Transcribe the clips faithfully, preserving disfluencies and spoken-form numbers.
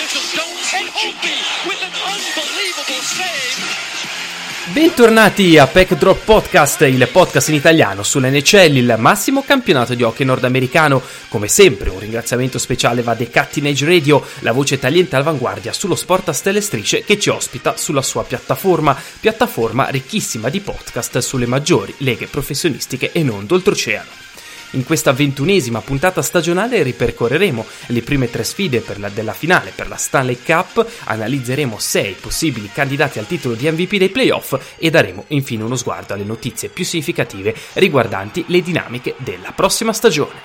Bentornati a Pack Drop Podcast, il podcast in italiano sull'N H L, il massimo campionato di hockey nordamericano. Come sempre un ringraziamento speciale va a The Cutting Edge Radio, la voce tagliente all'avanguardia sullo sport a stelle e strisce, che ci ospita sulla sua piattaforma, piattaforma ricchissima di podcast sulle maggiori leghe professionistiche e non d'oltreoceano. In questa ventunesima puntata stagionale ripercorreremo le prime tre sfide per la, della finale per la Stanley Cup, analizzeremo sei possibili candidati al titolo di M V P dei playoff e daremo infine uno sguardo alle notizie più significative riguardanti le dinamiche della prossima stagione.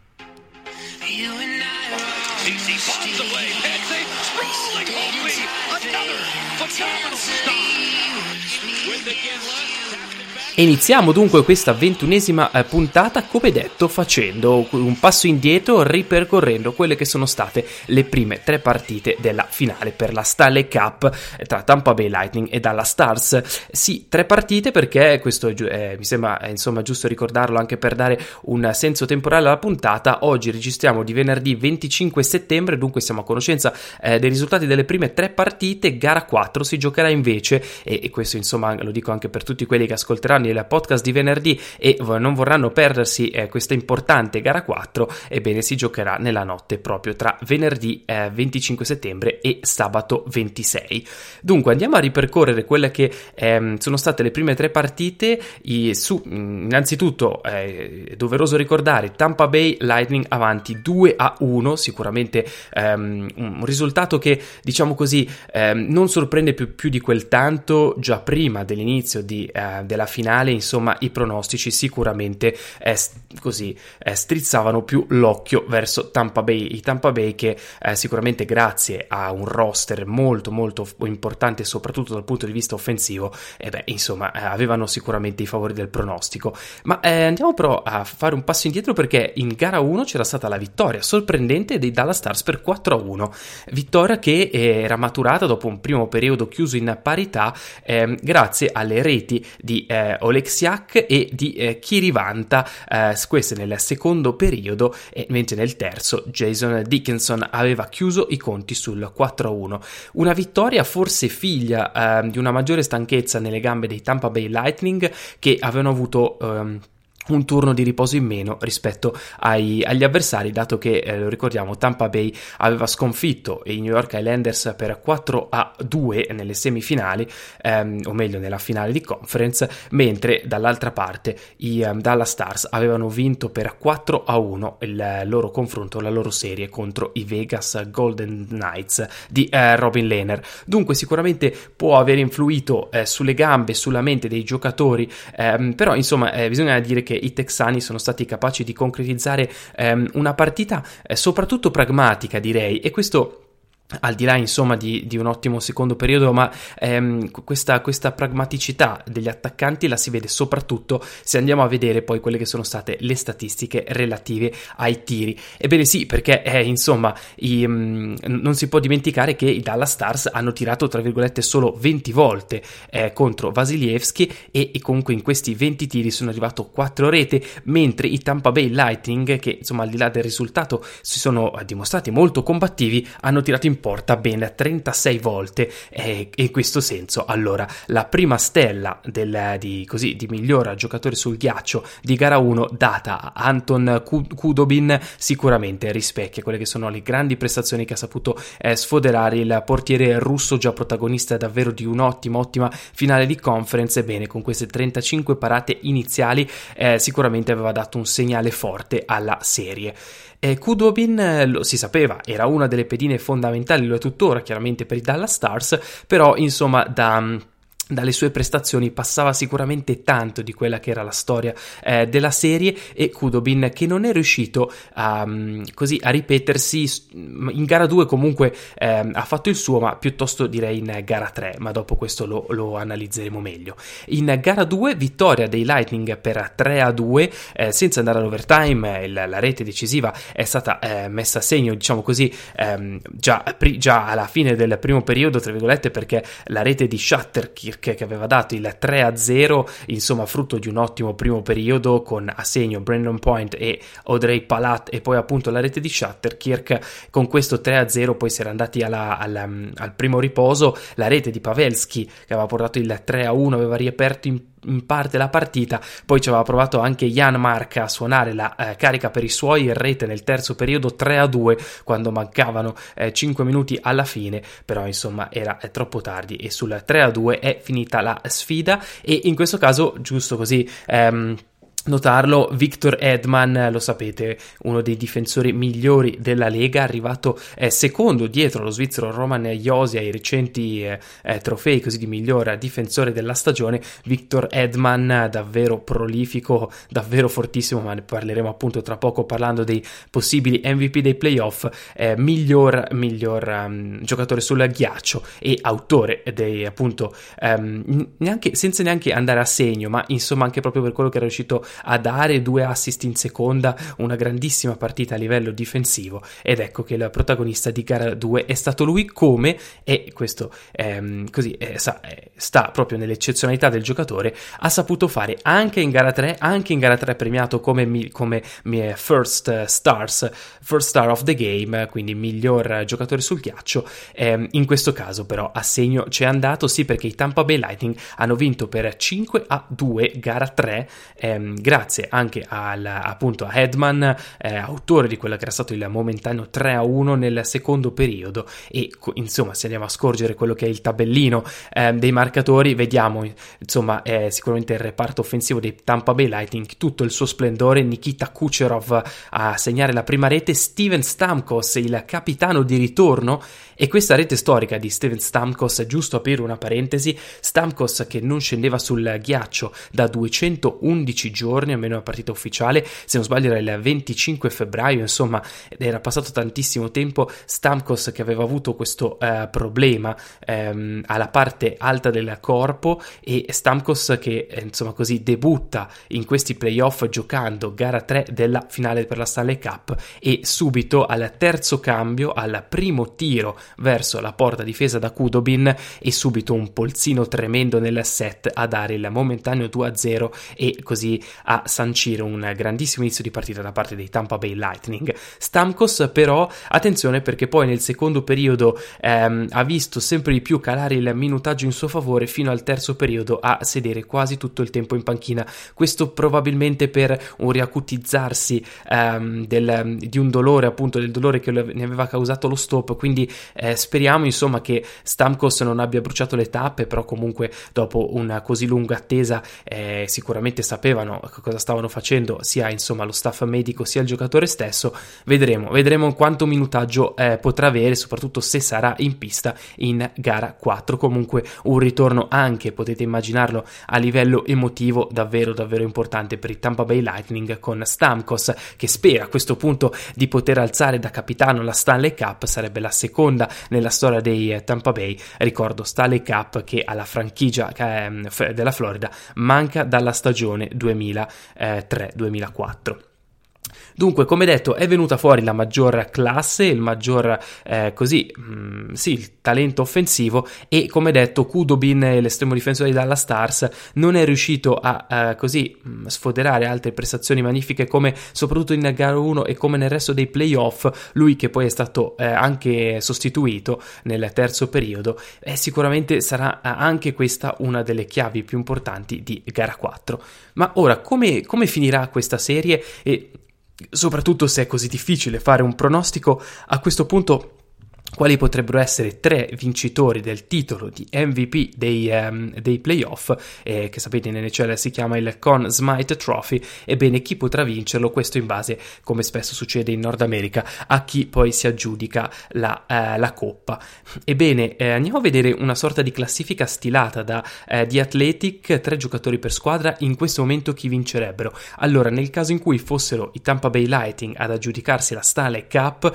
Iniziamo dunque questa ventunesima puntata, come detto, facendo un passo indietro, ripercorrendo quelle che sono state le prime tre partite della finale per la Stanley Cup tra Tampa Bay Lightning e Dallas Stars. Sì, tre partite perché questo eh, mi sembra eh, insomma giusto ricordarlo anche per dare un senso temporale alla puntata. Oggi registriamo di venerdì venticinque settembre, dunque siamo a conoscenza eh, dei risultati delle prime tre partite. Gara quattro si giocherà invece, e, e questo insomma lo dico anche per tutti quelli che ascolteranno il podcast di venerdì e non vorranno perdersi eh, questa importante gara quattro, ebbene si giocherà nella notte proprio tra venerdì eh, venticinque settembre e sabato ventisei. Dunque andiamo a ripercorrere quelle che eh, sono state le prime tre partite. I, su, innanzitutto eh, è doveroso ricordare Tampa Bay Lightning avanti due a uno, sicuramente ehm, un risultato che diciamo così ehm, non sorprende più, più di quel tanto. Già prima dell'inizio di, eh, della finale insomma i pronostici sicuramente eh, così eh, strizzavano più l'occhio verso Tampa Bay, i Tampa Bay che eh, sicuramente grazie a un roster molto molto importante soprattutto dal punto di vista offensivo eh beh insomma eh, avevano sicuramente i favori del pronostico. Ma eh, andiamo però a fare un passo indietro, perché in gara uno c'era stata la vittoria sorprendente dei Dallas Stars per quattro a uno, vittoria che eh, era maturata dopo un primo periodo chiuso in parità eh, grazie alle reti di eh, Oleksiak e di eh, Kirivanta, eh, queste nel secondo periodo, e mentre nel terzo Jason Dickinson aveva chiuso i conti sul quattro a uno. Una vittoria forse figlia eh, di una maggiore stanchezza nelle gambe dei Tampa Bay Lightning, che avevano avuto ehm, un turno di riposo in meno rispetto ai, agli avversari, dato che, eh, lo ricordiamo, Tampa Bay aveva sconfitto i New York Islanders per quattro a due nelle semifinali, ehm, o meglio nella finale di conference, mentre dall'altra parte i um, Dallas Stars avevano vinto per quattro a uno il loro confronto, la loro serie contro i Vegas Golden Knights di eh, Robin Lehner. Dunque sicuramente può aver influito eh, sulle gambe, sulla mente dei giocatori, ehm, però insomma eh, bisogna dire che i texani sono stati capaci di concretizzare ehm, una partita eh, soprattutto pragmatica, direi, e questo al di là insomma di, di un ottimo secondo periodo, ma ehm, questa, questa pragmaticità degli attaccanti la si vede soprattutto se andiamo a vedere poi quelle che sono state le statistiche relative ai tiri. Ebbene sì, perché eh, insomma i, mh, non si può dimenticare che i Dallas Stars hanno tirato tra virgolette solo venti volte eh, contro Vasilevsky e, e comunque in questi venti tiri sono arrivato quattro rete, mentre i Tampa Bay Lightning, che insomma al di là del risultato si sono dimostrati molto combattivi, hanno tirato in porta ben trentasei volte, e in questo senso allora la prima stella del, di, così, di miglior giocatore sul ghiaccio di gara uno data a Anton Khudobin sicuramente rispecchia quelle che sono le grandi prestazioni che ha saputo eh, sfoderare il portiere russo, già protagonista davvero di un'ottima ottima finale di conference. Bene, con queste trentacinque parate iniziali eh, sicuramente aveva dato un segnale forte alla serie. Eh, Khudobin, eh, lo si sapeva, era una delle pedine fondamentali, lo è tuttora chiaramente per i Dallas Stars, però insomma da... dalle sue prestazioni passava sicuramente tanto di quella che era la storia eh, della serie, e Khudobin che non è riuscito a, così, a ripetersi in gara due. Comunque eh, ha fatto il suo, ma piuttosto direi in gara tre, ma dopo questo lo, lo analizzeremo meglio. In gara due vittoria dei Lightning per tre a due, eh, senza andare all'overtime. Il, la rete decisiva è stata eh, messa a segno, diciamo così, ehm, già, pri, già alla fine del primo periodo, tra virgolette, perché la rete di Shatterkirk Kirk, che aveva dato il tre a zero, insomma frutto di un ottimo primo periodo con a segno Brandon Point e Audrey Palat e poi appunto la rete di Shatter. Kirk con questo tre a zero poi si era andati alla, alla, al primo riposo, la rete di Pavelski che aveva portato il tre a uno aveva riaperto in in parte la partita, poi ci aveva provato anche Jan Mark a suonare la eh, carica per i suoi in rete nel terzo periodo tre a due quando mancavano eh, cinque minuti alla fine, però insomma era eh, troppo tardi e sul tre a due è finita la sfida. E in questo caso, giusto così ehm, notarlo, Victor Edman, lo sapete, uno dei difensori migliori della Lega, arrivato eh, secondo dietro lo svizzero Roman Josia ai recenti eh, eh, trofei così di miglior difensore della stagione. Victor Edman davvero prolifico, davvero fortissimo, ma ne parleremo appunto tra poco parlando dei possibili M V P dei playoff, eh, miglior, miglior um, giocatore sul ghiaccio e autore dei appunto um, neanche, senza neanche andare a segno, ma insomma anche proprio per quello che era riuscito a dare, due assist in seconda, una grandissima partita a livello difensivo, ed ecco che il protagonista di gara due è stato lui, come, e questo ehm, così eh, sa, eh, sta proprio nell'eccezionalità del giocatore, ha saputo fare anche in gara tre, anche in gara tre premiato come, mi, come mi, first stars, first star of the game, quindi miglior giocatore sul ghiaccio. Ehm, in questo caso però a segno c'è andato, sì, perché i Tampa Bay Lightning hanno vinto per cinque a due gara tre, ehm, grazie anche al, appunto a Edman, eh, autore di quello che era stato il momentaneo tre a uno nel secondo periodo. E insomma, se andiamo a scorgere quello che è il tabellino eh, dei marcatori, vediamo insomma eh, sicuramente il reparto offensivo dei Tampa Bay Lightning tutto il suo splendore. Nikita Kucherov a segnare la prima rete, Steven Stamkos il capitano di ritorno, e questa rete storica di Steven Stamkos, giusto aprire una parentesi, Stamkos che non scendeva sul ghiaccio da duecentoundici giorni, almeno la partita ufficiale, se non sbaglio era il venticinque febbraio, insomma era passato tantissimo tempo. Stamkos che aveva avuto questo uh, problema um, alla parte alta del corpo, e Stamkos che eh, insomma così debutta in questi playoff giocando gara tre della finale per la Stanley Cup, e subito al terzo cambio, al primo tiro verso la porta difesa da Khudobin, e subito un polzino tremendo nel set a dare il momentaneo due a zero e così a sancire un grandissimo inizio di partita da parte dei Tampa Bay Lightning. Stamkos però, attenzione, perché poi nel secondo periodo ehm, ha visto sempre di più calare il minutaggio in suo favore, fino al terzo periodo a sedere quasi tutto il tempo in panchina, questo probabilmente per un riacutizzarsi ehm, del, di un dolore, appunto del dolore che ne aveva causato lo stop, quindi eh, speriamo insomma che Stamkos non abbia bruciato le tappe, però comunque dopo una così lunga attesa eh, sicuramente sapevano cosa stavano facendo sia insomma lo staff medico sia il giocatore stesso. Vedremo, vedremo quanto minutaggio eh, potrà avere, soprattutto se sarà in pista in gara quattro. Comunque un ritorno anche, potete immaginarlo, a livello emotivo davvero davvero importante per i Tampa Bay Lightning, con Stamkos che spera a questo punto di poter alzare da capitano la Stanley Cup, sarebbe la seconda nella storia dei eh, Tampa Bay, ricordo Stanley Cup che alla franchigia eh, della Florida manca dalla stagione duemilatré duemilaquattro. Dunque, come detto, è venuta fuori la maggior classe, il maggior eh, così, mh, sì, il talento offensivo, e come detto Khudobin, l'estremo difensore di Dallas Stars, non è riuscito a eh, così mh, sfoderare altre prestazioni magnifiche come soprattutto in gara uno e come nel resto dei playoff. Lui che poi è stato eh, anche sostituito nel terzo periodo, eh, sicuramente sarà anche questa una delle chiavi più importanti di gara quattro. Ma ora, come, come finirà questa serie? E soprattutto se è così difficile fare un pronostico, a questo punto quali potrebbero essere tre vincitori del titolo di M V P dei, um, dei playoff, eh, che sapete in N H L si chiama il Conn Smythe Trophy. Ebbene, chi potrà vincerlo? Questo in base, come spesso succede in Nord America, a chi poi si aggiudica la, uh, la coppa. Ebbene, eh, andiamo a vedere una sorta di classifica stilata da uh, The Athletic, tre giocatori per squadra, in questo momento chi vincerebbero. Allora, nel caso in cui fossero i Tampa Bay Lightning ad aggiudicarsi la Stanley Cup,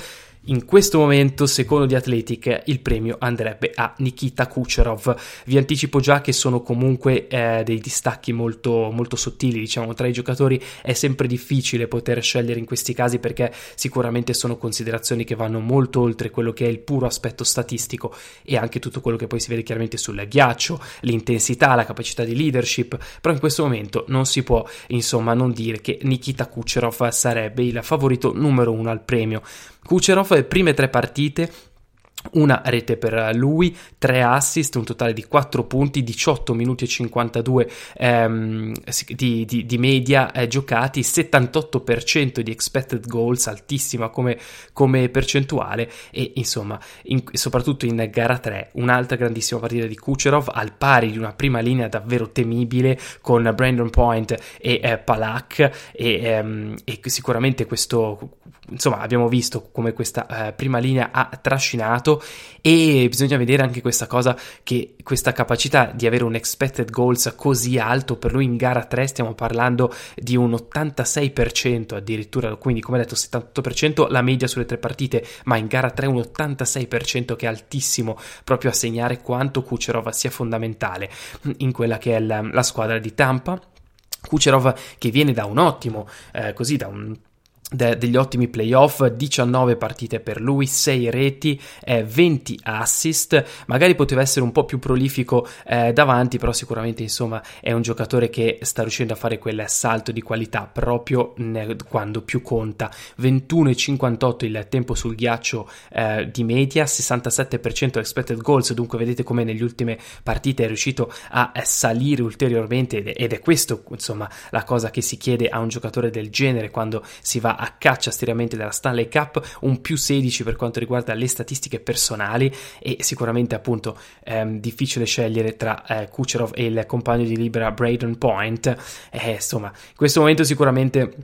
In questo momento, secondo The Athletic, il premio andrebbe a Nikita Kucherov. Vi anticipo già che sono comunque eh, dei distacchi molto, molto sottili, diciamo, tra i giocatori. È sempre difficile poter scegliere in questi casi, perché sicuramente sono considerazioni che vanno molto oltre quello che è il puro aspetto statistico e anche tutto quello che poi si vede chiaramente sul ghiaccio, l'intensità, la capacità di leadership. Però in questo momento non si può, insomma, non dire che Nikita Kucherov sarebbe il favorito numero uno al premio. Kucherov, le prime tre partite, una rete per lui, tre assist, un totale di quattro punti, diciotto minuti e cinquantadue ehm, di, di, di media eh, giocati, settantotto per cento di expected goals, altissima come, come percentuale, e insomma in, soprattutto in gara tre un'altra grandissima partita di Kucherov, al pari di una prima linea davvero temibile con Brandon Point e eh, Palak, e, ehm, e sicuramente questo, insomma, abbiamo visto come questa eh, prima linea ha trascinato. E bisogna vedere anche questa cosa, che questa capacità di avere un expected goals così alto per lui in gara tre, stiamo parlando di un ottantasei per cento addirittura, quindi come detto settantotto per cento la media sulle tre partite, ma in gara tre un ottantasei per cento, che è altissimo, proprio a segnare quanto Kucherov sia fondamentale in quella che è la, la squadra di Tampa. Kucherov che viene da un ottimo eh, così da un De- degli ottimi playoff, diciannove partite per lui, sei reti, eh, venti assist. Magari poteva essere un po' più prolifico eh, davanti, però sicuramente insomma è un giocatore che sta riuscendo a fare quel salto di qualità proprio ne- quando più conta. ventuno e cinquantotto il tempo sul ghiaccio eh, di media, sessantasette per cento expected goals, dunque vedete come negli ultime partite è riuscito a eh, salire ulteriormente, ed è, ed è questo insomma la cosa che si chiede a un giocatore del genere quando si va a caccia stiramenti della Stanley Cup. Un più sedici per quanto riguarda le statistiche personali, e sicuramente appunto ehm, difficile scegliere tra eh, Kucherov e il compagno di libera Brayden Point. Eh, insomma, in questo momento sicuramente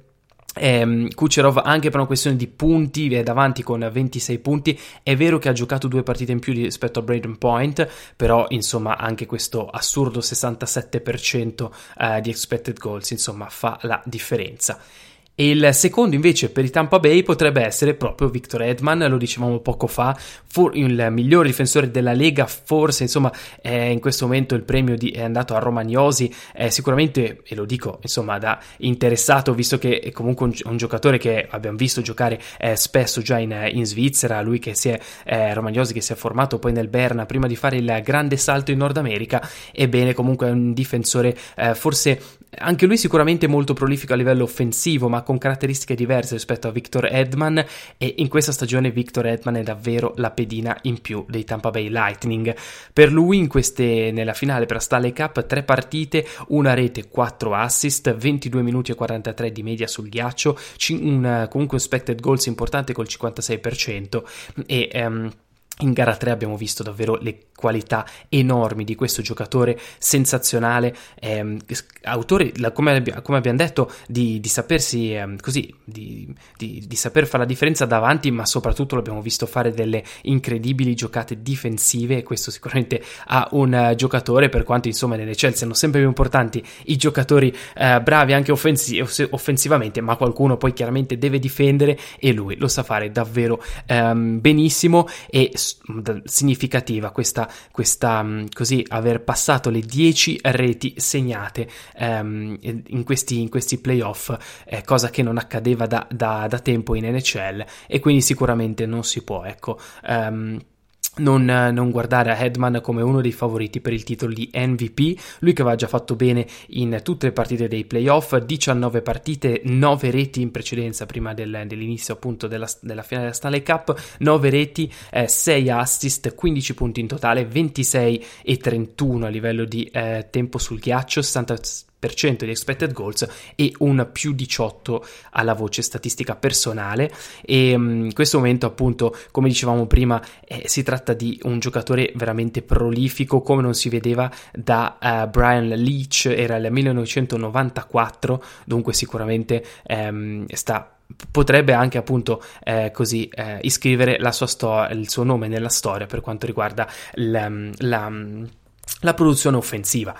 Eh, Kucherov, anche per una questione di punti, è davanti con ventisei punti. È vero che ha giocato due partite in più rispetto a Brayden Point, però insomma anche questo assurdo sessantasette per cento eh, di expected goals insomma fa la differenza. E il secondo invece per i Tampa Bay potrebbe essere proprio Victor Hedman, lo dicevamo poco fa, for- il migliore difensore della Lega, forse insomma eh, in questo momento il premio di- è andato a Romagnosi, eh, sicuramente, e lo dico insomma da interessato, visto che è comunque un, un giocatore che abbiamo visto giocare eh, spesso già in, in Svizzera, lui che si è, eh, Romagnosi che si è formato poi nel Berna prima di fare il grande salto in Nord America. Ebbene, comunque è un difensore eh, forse anche lui sicuramente molto prolifico a livello offensivo, ma con caratteristiche diverse rispetto a Victor Hedman, e in questa stagione Victor Hedman è davvero la pedina in più dei Tampa Bay Lightning. Per lui in queste, nella finale per la Stanley Cup, tre partite, una rete, quattro assist, ventidue minuti e quarantatré di media sul ghiaccio, un, comunque un expected goals importante col cinquantasei per cento, e um, in gara tre abbiamo visto davvero le qualità enormi di questo giocatore sensazionale, ehm, autore, la, come, come abbiamo detto, di, di sapersi ehm, così, di, di, di saper fare la differenza davanti, ma soprattutto l'abbiamo visto fare delle incredibili giocate difensive, e questo sicuramente a un uh, giocatore, per quanto insomma nelle Chelsea siano sempre più importanti i giocatori uh, bravi anche offensi- offensivamente, ma qualcuno poi chiaramente deve difendere, e lui lo sa fare davvero um, benissimo. E significativa questa, questa così aver passato le dieci reti segnate um, in questi in questi playoff, eh, cosa che non accadeva da, da, da tempo in N H L, e quindi sicuramente non si può ecco um, Non, non guardare a Hedman come uno dei favoriti per il titolo di M V P. Lui che aveva già fatto bene in tutte le partite dei playoff, diciannove partite, nove reti in precedenza prima del, dell'inizio appunto della, della finale della Stanley Cup, nove reti, eh, sei assist, quindici punti in totale, ventisei e trentuno a livello di eh, tempo sul ghiaccio, sessanta per cento di expected goals e un più diciotto alla voce statistica personale. E um, in questo momento appunto, come dicevamo prima, eh, si tratta di un giocatore veramente prolifico come non si vedeva da uh, Brian Leetch, era il millenovecentonovantaquattro, dunque sicuramente um, sta potrebbe anche appunto eh, così eh, iscrivere la sua storia, il suo nome nella storia per quanto riguarda la, la, la produzione offensiva.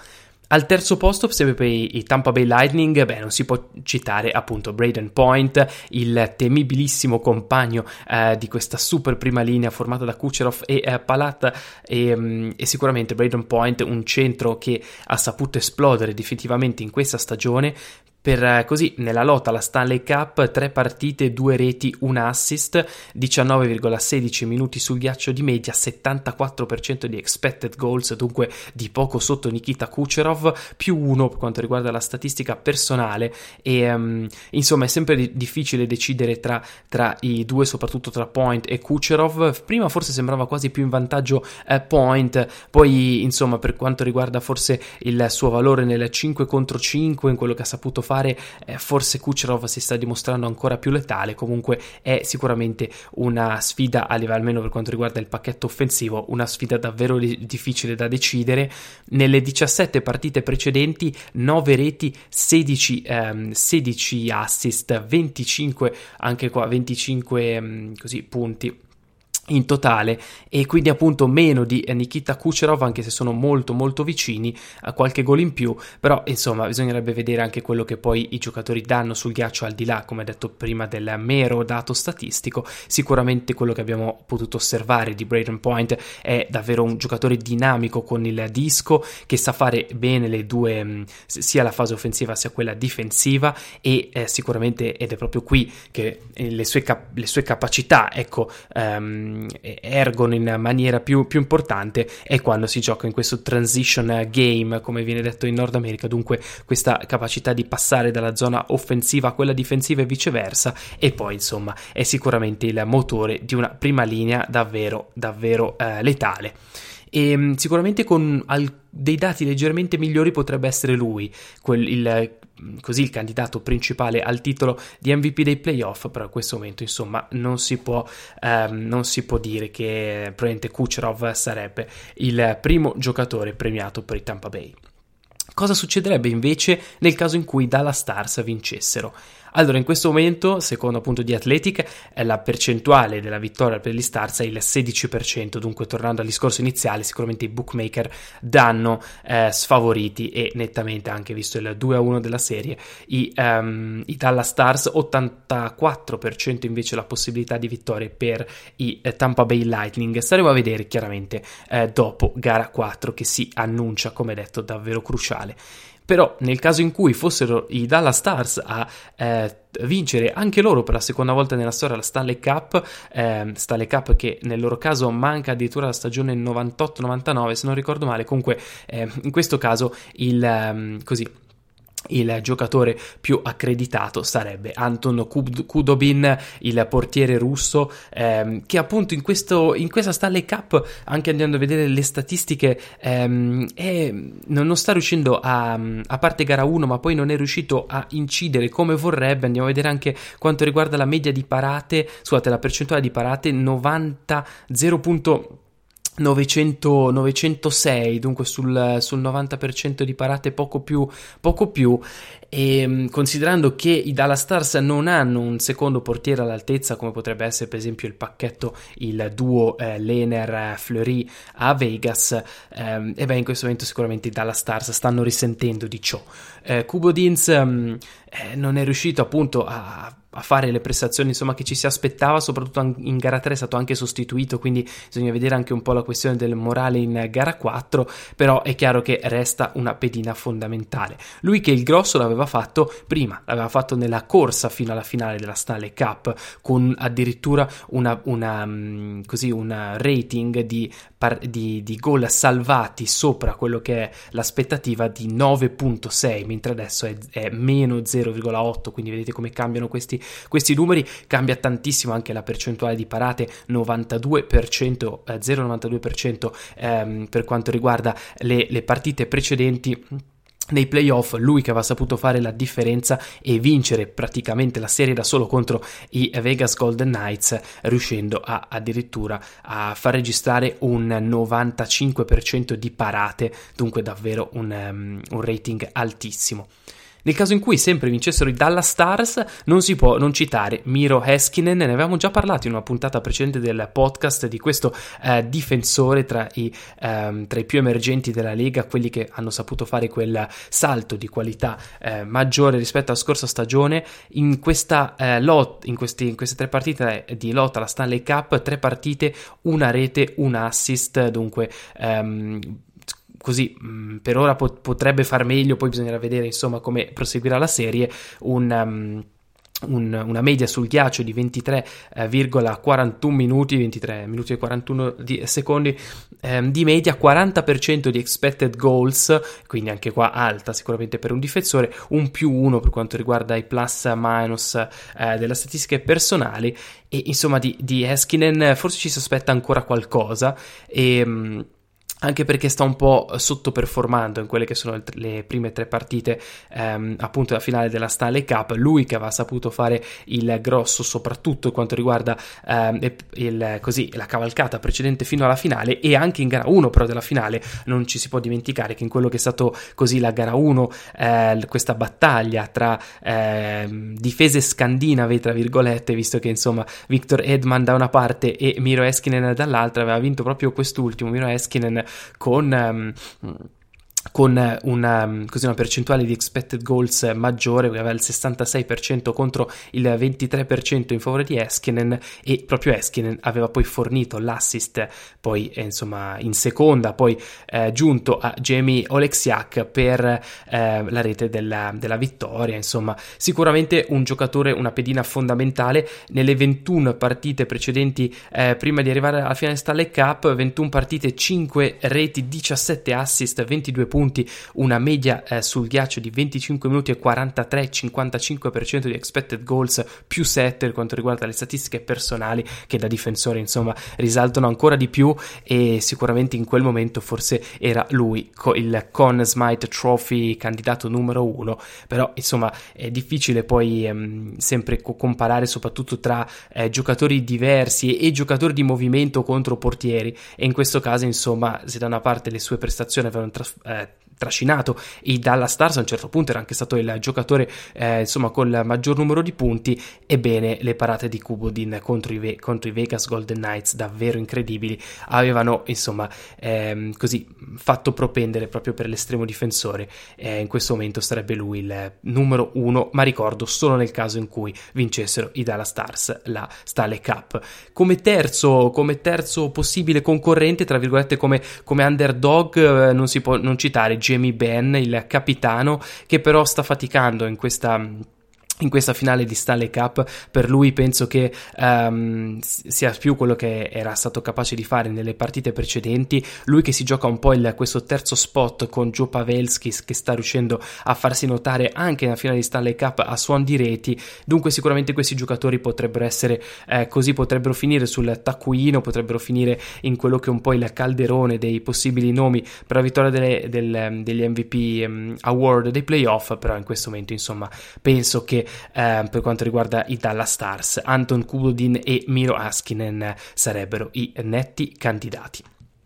Al terzo posto, sempre per i Tampa Bay Lightning, beh, non si può citare appunto Brayden Point, il temibilissimo compagno eh, di questa super prima linea formata da Kucherov e eh, Palat, e, um, e sicuramente Brayden Point, un centro che ha saputo esplodere definitivamente in questa stagione. Per così, nella lotta alla Stanley Cup, tre partite, due reti, un assist, diciannove virgola sedici minuti sul ghiaccio di media, settantaquattro per cento di expected goals, dunque di poco sotto Nikita Kucherov, più uno per quanto riguarda la statistica personale. E um, insomma è sempre di- difficile decidere tra, tra i due, soprattutto tra Point e Kucherov. Prima forse sembrava quasi più in vantaggio eh, Point, poi insomma per quanto riguarda forse il suo valore nel cinque contro cinque, in quello che ha saputo fare, eh, forse Kucherov si sta dimostrando ancora più letale. Comunque è sicuramente una sfida, a livello almeno per quanto riguarda il pacchetto offensivo, una sfida davvero li- difficile da decidere. Nelle diciassette partite precedenti, nove reti, sedici, ehm, sedici assist, venticinque, anche qua venticinque ehm, così punti in totale, e quindi appunto meno di Nikita Kucherov, anche se sono molto molto vicini, a qualche gol in più. Però insomma bisognerebbe vedere anche quello che poi i giocatori danno sul ghiaccio, al di là, come detto prima, del mero dato statistico. Sicuramente quello che abbiamo potuto osservare di Brayden Point è davvero un giocatore dinamico con il disco, che sa fare bene le due, sia la fase offensiva sia quella difensiva, e eh, sicuramente, ed è proprio qui che le sue, cap- le sue capacità, ecco, um, ergono in maniera più, più importante, è quando si gioca in questo transition game, come viene detto in Nord America, dunque questa capacità di passare dalla zona offensiva a quella difensiva e viceversa. E poi insomma è sicuramente il motore di una prima linea davvero davvero eh, letale. E sicuramente con al- dei dati leggermente migliori potrebbe essere lui quel, il, così il candidato principale al titolo di M V P dei playoff, però in questo momento insomma non si può ehm, non si può dire che probabilmente Kucherov sarebbe il primo giocatore premiato per i Tampa Bay. Cosa succederebbe invece nel caso in cui i Dallas Stars vincessero? Allora, in questo momento, secondo appunto The Athletic, la percentuale della vittoria per gli Stars è il sedici per cento, dunque tornando al discorso iniziale, sicuramente i bookmaker danno eh, sfavoriti, e nettamente, anche visto il due a uno della serie, i, um, i Dallas Stars. Ottantaquattro per cento invece la possibilità di vittorie per i eh, Tampa Bay Lightning. Staremo a vedere chiaramente eh, dopo gara quattro, che si annuncia, come detto, davvero cruciale. Però nel caso in cui fossero i Dallas Stars a eh, vincere anche loro per la seconda volta nella storia la Stanley Cup, eh, Stanley Cup che nel loro caso manca addirittura la stagione novantotto novantanove, se non ricordo male. Comunque eh, in questo caso il um, così il giocatore più accreditato sarebbe Anton Khudobin, il portiere russo, ehm, che appunto in, questo, in questa Stanley Cup, anche andando a vedere le statistiche, ehm, è, non sta riuscendo a, a parte gara uno, ma poi non è riuscito a incidere come vorrebbe. Andiamo a vedere anche quanto riguarda la media di parate, scusate, la percentuale di parate, novanta zero virgola novecento, novecentosei, dunque sul, sul novanta per cento di parate, poco più, poco più. E considerando che i Dallas Stars non hanno un secondo portiere all'altezza, come potrebbe essere per esempio il pacchetto, il duo eh, Lehner-Fleury a Vegas, ehm, e beh, in questo momento sicuramente i Dallas Stars stanno risentendo di ciò. eh, Kubodins ehm, eh, non è riuscito appunto a a fare le prestazioni insomma che ci si aspettava, soprattutto in gara tre è stato anche sostituito, quindi bisogna vedere anche un po' la questione del morale in gara quattro. Però è chiaro che resta una pedina fondamentale. Lui che il grosso l'aveva fatto prima, l'aveva fatto nella corsa fino alla finale della Stanley Cup, con addirittura una, una così un rating di, par- di, di gol salvati sopra quello che è l'aspettativa di nove virgola sei, mentre adesso è, è meno zero virgola otto, quindi vedete come cambiano questi questi numeri. Cambia tantissimo anche la percentuale di parate, novantadue per cento, eh, zero virgola novantadue per cento ehm, per quanto riguarda le, le partite precedenti nei playoff. Lui che aveva saputo fare la differenza e vincere praticamente la serie da solo contro i Vegas Golden Knights, riuscendo a, addirittura a far registrare un novantacinque per cento di parate, dunque davvero un, um, un rating altissimo. Nel caso in cui sempre vincessero i Dallas Stars, non si può non citare Miro Heiskanen. Ne avevamo già parlato in una puntata precedente del podcast di questo eh, difensore tra i, ehm, tra i più emergenti della Lega, quelli che hanno saputo fare quel salto di qualità eh, maggiore rispetto alla scorsa stagione. In questa eh, lot, in, questi, in queste tre partite di lotta alla Stanley Cup, tre partite, una rete, un assist, dunque ehm, così mh, per ora pot- potrebbe far meglio, poi bisognerà vedere insomma come proseguirà la serie. Un, um, un, una media sul ghiaccio di ventitré virgola quarantuno minuti, ventitré minuti e quarantuno di, secondi ehm, di media, quaranta per cento di expected goals, quindi anche qua alta sicuramente per un difensore, un più uno per quanto riguarda i plus minus eh, delle statistiche personali. E insomma di, di Heiskanen forse ci si aspetta ancora qualcosa, e mh, anche perché sta un po' sottoperformando in quelle che sono le prime tre partite ehm, appunto la finale della Stanley Cup. Lui che aveva saputo fare il grosso soprattutto quanto riguarda ehm, il, così, la cavalcata precedente fino alla finale, e anche in gara uno però della finale. Non ci si può dimenticare che in quello che è stato così la gara uno, eh, questa battaglia tra eh, difese scandinave tra virgolette, visto che insomma Victor Hedman da una parte e Miro Heiskanen dall'altra, aveva vinto proprio quest'ultimo Miro Heiskanen con um, con una, così, una percentuale di expected goals maggiore, aveva il sessantasei per cento contro il ventitré per cento in favore di Heiskanen, e proprio Heiskanen aveva poi fornito l'assist poi eh, insomma in seconda, poi eh, giunto a Jamie Oleksiak per eh, la rete della, della vittoria. Insomma sicuramente un giocatore, una pedina fondamentale. Nelle ventuno partite precedenti eh, prima di arrivare alla finale Stanley Cup, ventuno partite, cinque reti, diciassette assist, ventidue punti, una media eh, sul ghiaccio di venticinque minuti e quarantatré, cinquantacinque per cento di expected goals, più sette per quanto riguarda le statistiche personali, che da difensore insomma risaltano ancora di più. E sicuramente in quel momento forse era lui co- il Conn Smythe Trophy candidato numero uno. Però insomma è difficile poi ehm, sempre co- comparare soprattutto tra eh, giocatori diversi e, e giocatori di movimento contro portieri, e in questo caso insomma se da una parte le sue prestazioni avevano tras- eh, trascinato i Dallas Stars, a un certo punto era anche stato il giocatore eh, insomma col maggior numero di punti, ebbene le parate di Kubodin contro i, Ve- contro i Vegas Golden Knights, davvero incredibili, avevano insomma ehm, così fatto propendere proprio per l'estremo difensore. Eh, in questo momento sarebbe lui il numero uno, ma ricordo solo nel caso in cui vincessero i Dallas Stars la Stanley Cup. Come terzo, come terzo possibile concorrente, tra virgolette come, come underdog, eh, non si può non citare Jamie Benn, il capitano, che però sta faticando in questa in questa finale di Stanley Cup. Per lui penso che um, sia più quello che era stato capace di fare nelle partite precedenti, lui che si gioca un po' il, questo terzo spot con Joe Pavelski, che sta riuscendo a farsi notare anche nella finale di Stanley Cup a suon di reti. Dunque sicuramente questi giocatori potrebbero essere eh, così, potrebbero finire sul taccuino, potrebbero finire in quello che è un po' il calderone dei possibili nomi per la vittoria delle, del, degli M V P um, award dei playoff. Però in questo momento insomma penso che Eh, per quanto riguarda i Dallas Stars, Anton Kubodin e Miro Heiskanen sarebbero i netti candidati.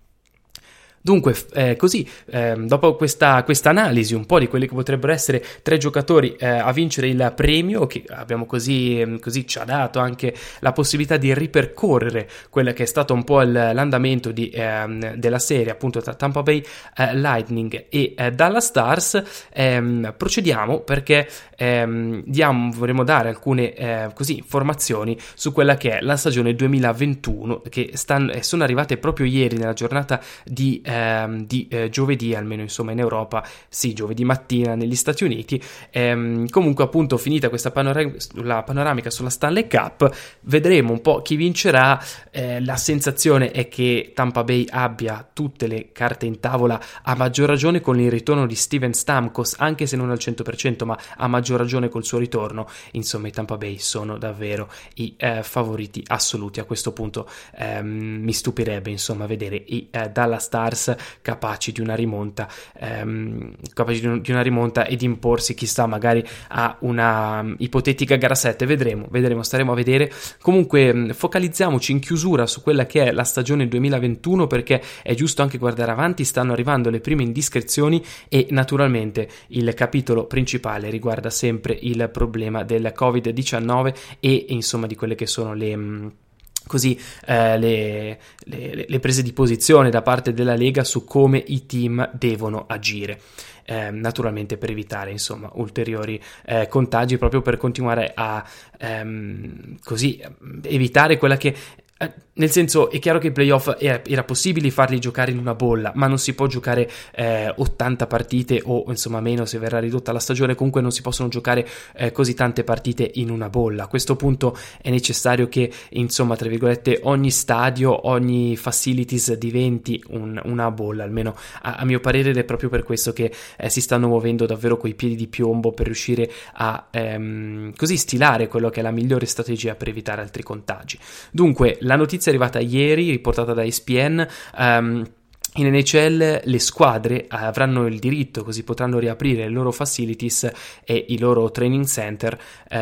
Dunque, eh, così, eh, dopo questa questa analisi un po' di quelli che potrebbero essere tre giocatori eh, a vincere il premio, che abbiamo così, così ci ha dato anche la possibilità di ripercorrere quello che è stato un po' il, l'andamento di, eh, della serie, appunto tra Tampa Bay eh, Lightning e eh, Dallas Stars, ehm, procediamo perché ehm, diamo, vorremmo dare alcune eh, così informazioni su quella che è la stagione duemilaventuno, che stanno, sono arrivate proprio ieri nella giornata di eh, di eh, giovedì, almeno insomma in Europa, sì, giovedì mattina negli Stati Uniti. Ehm, comunque appunto finita questa panoramica, la panoramica sulla Stanley Cup, vedremo un po' chi vincerà. Eh, la sensazione è che Tampa Bay abbia tutte le carte in tavola, a maggior ragione con il ritorno di Steven Stamkos, anche se non al cento per cento, ma a maggior ragione col suo ritorno. Insomma i Tampa Bay sono davvero i eh, favoriti assoluti a questo punto. Ehm, mi stupirebbe insomma vedere i eh, Dallas Stars Lakers capaci di una rimonta, ehm, capaci di, un, di una rimonta e di imporsi, chissà, magari a una um, ipotetica gara sette. Vedremo, vedremo, staremo a vedere. Comunque mh, focalizziamoci in chiusura su quella che è la stagione duemilaventuno, perché è giusto anche guardare avanti, stanno arrivando le prime indiscrezioni e naturalmente il capitolo principale riguarda sempre il problema del covid diciannove e insomma di quelle che sono le... Mh, così eh, le, le, le prese di posizione da parte della Lega su come i team devono agire. Eh, naturalmente per evitare insomma ulteriori eh, contagi, proprio per continuare a ehm, così evitare quella che eh, nel senso, è chiaro che i playoff era, era possibile farli giocare in una bolla, ma non si può giocare eh, ottanta partite o insomma meno se verrà ridotta la stagione. Comunque non si possono giocare eh, così tante partite in una bolla. A questo punto è necessario che insomma tra virgolette ogni stadio, ogni facilities diventi un, una bolla, almeno a, a mio parere, ed è proprio per questo che eh, si stanno muovendo davvero coi piedi di piombo per riuscire a ehm, così stilare quello che è la migliore strategia per evitare altri contagi. Dunque la notizia è arrivata ieri, riportata da E S P N. Um, in N H L le squadre avranno il diritto, così potranno riaprire le loro facilities e i loro training center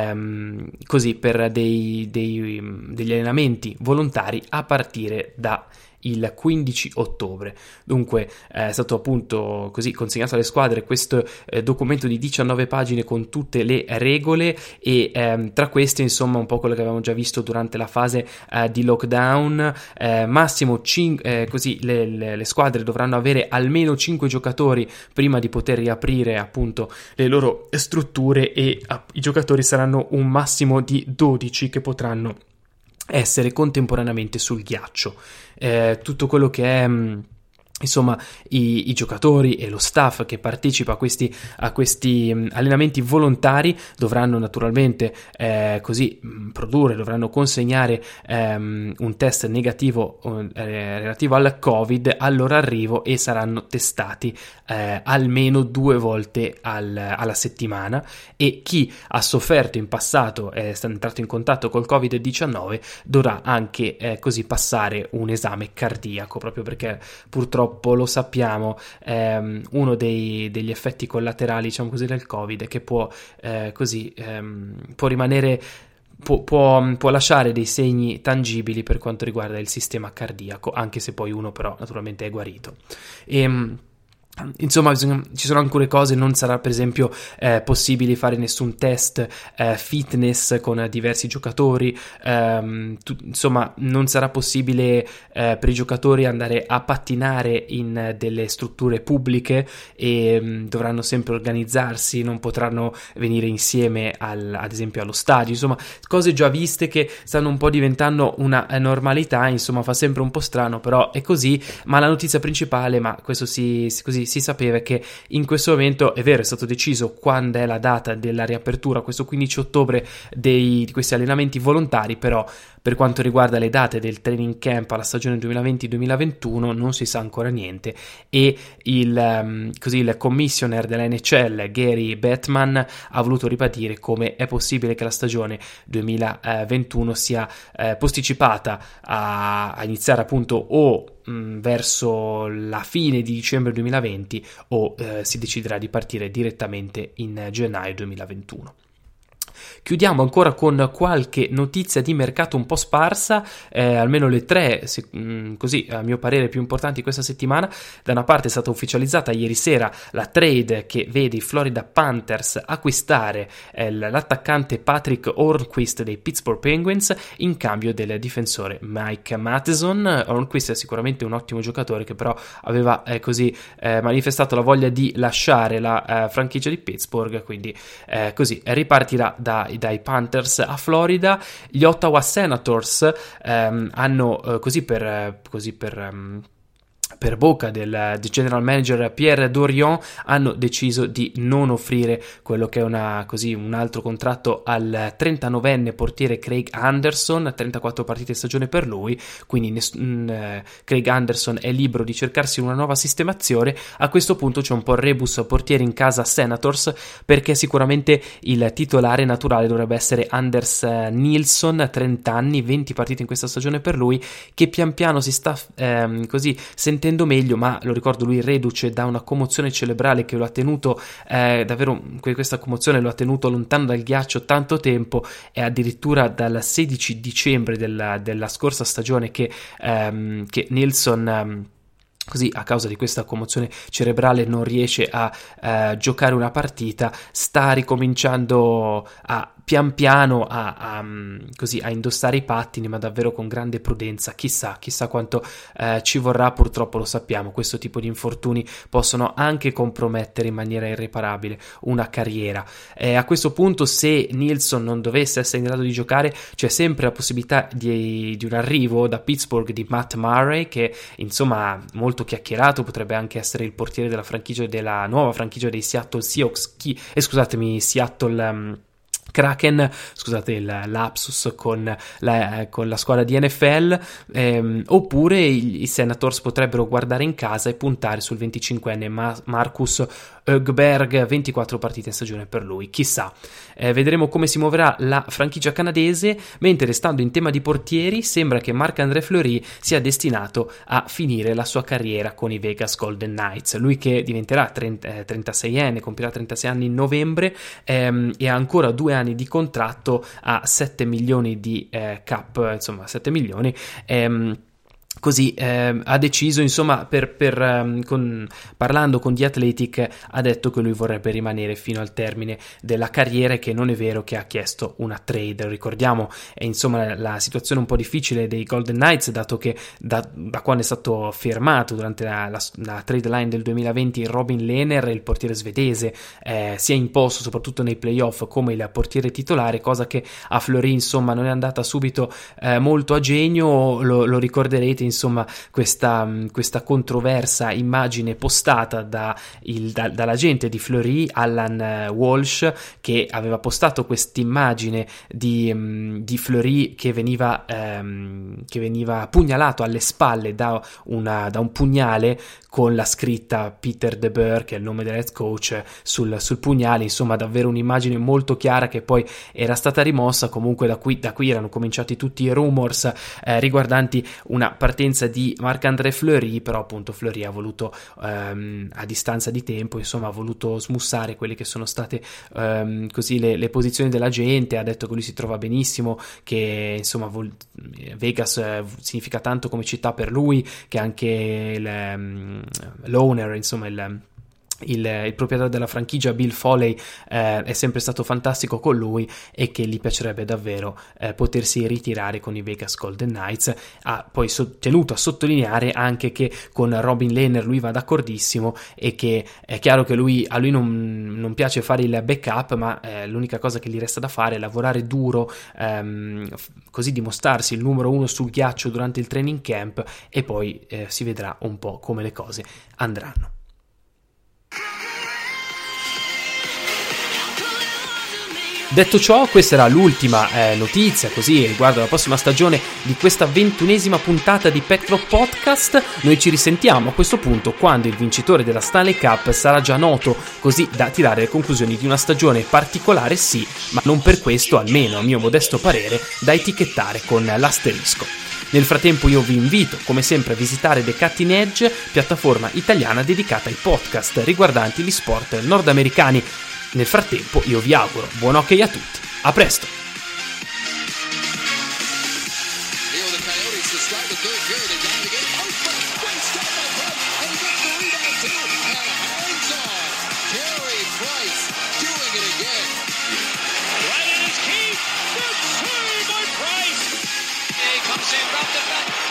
um, così per dei, dei, degli allenamenti volontari a partire da il quindici ottobre. Dunque eh, è stato appunto così consegnato alle squadre questo eh, documento di diciannove pagine con tutte le regole e ehm, tra queste insomma un po' quello che avevamo già visto durante la fase eh, di lockdown. eh, massimo cin- eh, così le, le, le squadre dovranno avere almeno cinque giocatori prima di poter riaprire appunto le loro strutture e ah, i giocatori saranno un massimo di dodici che potranno essere contemporaneamente sul ghiaccio. Eh, tutto quello che è mh, insomma i, i giocatori e lo staff che partecipa a questi, a questi mh, allenamenti volontari dovranno naturalmente eh, così mh, produrre, dovranno consegnare ehm, un test negativo eh, relativo al Covid al loro arrivo e saranno testati eh, almeno due volte al, alla settimana, e chi ha sofferto in passato e è entrato in contatto col covid diciannove dovrà anche eh, così passare un esame cardiaco, proprio perché purtroppo lo sappiamo, ehm, uno dei, degli effetti collaterali, diciamo così, del Covid è che può eh, così ehm, può rimanere può, può, può lasciare dei segni tangibili per quanto riguarda il sistema cardiaco, anche se poi uno però naturalmente è guarito. E insomma ci sono alcune cose, non sarà per esempio eh, possibile fare nessun test eh, fitness con diversi giocatori, ehm, tu, insomma non sarà possibile eh, per i giocatori andare a pattinare in delle strutture pubbliche e mh, dovranno sempre organizzarsi, non potranno venire insieme al, ad esempio allo stadio, insomma cose già viste che stanno un po' diventando una normalità. Insomma fa sempre un po' strano, però è così. Ma la notizia principale, ma questo si, si così si sapeva, che in questo momento è vero, è stato deciso quando è la data della riapertura, questo quindici ottobre, dei, di questi allenamenti volontari, però per quanto riguarda le date del training camp alla stagione duemilaventi duemilaventuno non si sa ancora niente, e il, um, così il commissioner dell'N H L Gary Bettman ha voluto ribadire come è possibile che la stagione duemilaventuno sia eh, posticipata a, a iniziare appunto o mh, verso la fine di dicembre duemilaventi o eh, si deciderà di partire direttamente in gennaio duemilaventuno. Chiudiamo ancora con qualche notizia di mercato un po' sparsa, eh, almeno le tre, se, mh, così a mio parere, più importanti questa settimana. Da una parte è stata ufficializzata ieri sera la trade che vede i Florida Panthers acquistare eh, l'attaccante Patrick Hornquist dei Pittsburgh Penguins in cambio del difensore Mike Matheson. Hornquist è sicuramente un ottimo giocatore che però aveva eh, così eh, manifestato la voglia di lasciare la eh, franchigia di Pittsburgh, quindi eh, così ripartirà da, dai Panthers a Florida. Gli Ottawa Senators ehm, hanno eh, così per così per ehm, per bocca del, del general manager Pierre Dorion hanno deciso di non offrire quello che è una, così, un altro contratto al trentanovenne portiere Craig Anderson, trentaquattro partite di stagione per lui, quindi ness- mh, Craig Anderson è libero di cercarsi una nuova sistemazione. A questo punto c'è un po' il rebus portiere in casa Senators, perché sicuramente il titolare naturale dovrebbe essere Anders Nilsson, trenta anni, venti partite in questa stagione per lui, che pian piano si sta ehm, così sentendo riprendendo meglio, ma lo ricordo, lui reduce da una commozione cerebrale che lo ha tenuto eh, davvero, questa commozione lo ha tenuto lontano dal ghiaccio tanto tempo, e addirittura dal sedici dicembre della, della scorsa stagione che, ehm, che Nilsson ehm, così a causa di questa commozione cerebrale non riesce a eh, giocare una partita, sta ricominciando a pian piano a, a, così, a indossare i pattini, ma davvero con grande prudenza. Chissà, chissà quanto eh, ci vorrà. Purtroppo lo sappiamo, questo tipo di infortuni possono anche compromettere in maniera irreparabile una carriera. Eh, a questo punto, se Nilsson non dovesse essere in grado di giocare, c'è sempre la possibilità di, di un arrivo da Pittsburgh di Matt Murray, che insomma molto chiacchierato, potrebbe anche essere il portiere della franchigia, della nuova franchigia dei Seattle Seahawks, chi, eh, scusatemi, Seattle um, Kraken, scusate il lapsus con la, con la squadra di N F L, ehm, oppure i, i Senators potrebbero guardare in casa e puntare sul venticinquenne Ma- Marcus Högberg, ventiquattro partite in stagione per lui, chissà. Eh, vedremo come si muoverà la franchigia canadese, mentre restando in tema di portieri sembra che Marc-André Fleury sia destinato a finire la sua carriera con i Vegas Golden Knights, lui che diventerà trenta, eh, trentaseienne, compirà trentasei anni in novembre, ehm, e ha ancora due anni di contratto a sette milioni di eh, cap, insomma sette milioni, ehm, così eh, ha deciso, insomma, per, per um, con, parlando con The Athletic, ha detto che lui vorrebbe rimanere fino al termine della carriera e che non è vero che ha chiesto una trade. Ricordiamo, è insomma la situazione un po' difficile dei Golden Knights, dato che da, da quando è stato firmato durante la, la, la trade line del duemilaventi Robin Lehner, il portiere svedese, eh, si è imposto soprattutto nei playoff come il portiere titolare, cosa che a Fleury insomma non è andata subito eh, molto a genio. Lo, lo ricorderete, insomma, questa, questa controversa immagine postata da il, da, dall'agente di Fleury, Alan Walsh, che aveva postato quest'immagine di, di Fleury che veniva, ehm, che veniva pugnalato alle spalle da, una, da un pugnale, con la scritta Peter DeBoer, che è il nome dell'head coach, sul, sul pugnale. Insomma, davvero un'immagine molto chiara che poi era stata rimossa. Comunque da qui, da qui erano cominciati tutti i rumors eh, riguardanti una partenza di Marc-André Fleury, però appunto Fleury ha voluto ehm, a distanza di tempo, insomma, ha voluto smussare quelle che sono state ehm, così le, le posizioni della gente. Ha detto che lui si trova benissimo, che insomma vol- Vegas eh, significa tanto come città per lui, che anche il, um, l'owner, insomma il Il, il proprietario della franchigia, Bill Foley, eh, è sempre stato fantastico con lui e che gli piacerebbe davvero eh, potersi ritirare con i Vegas Golden Knights. Ha poi so- tenuto a sottolineare anche che con Robin Lehner lui va d'accordissimo, e che è chiaro che lui, a lui non, non piace fare il backup, ma eh, l'unica cosa che gli resta da fare è lavorare duro, ehm, f- così dimostrarsi il numero uno sul ghiaccio durante il training camp, e poi eh, si vedrà un po' come le cose andranno. Detto ciò, questa era l'ultima eh, notizia così riguardo la prossima stagione di questa ventunesima puntata di Pack Drop Podcast. Noi ci risentiamo a questo punto quando il vincitore della Stanley Cup sarà già noto, così da tirare le conclusioni di una stagione particolare, sì, ma non per questo, almeno a mio modesto parere, da etichettare con l'asterisco. Nel frattempo io vi invito, come sempre, a visitare The Cutting Edge, piattaforma italiana dedicata ai podcast riguardanti gli sport nordamericani. Nel frattempo io vi auguro buon hockey a tutti. A presto! Comes in, wrapped it back.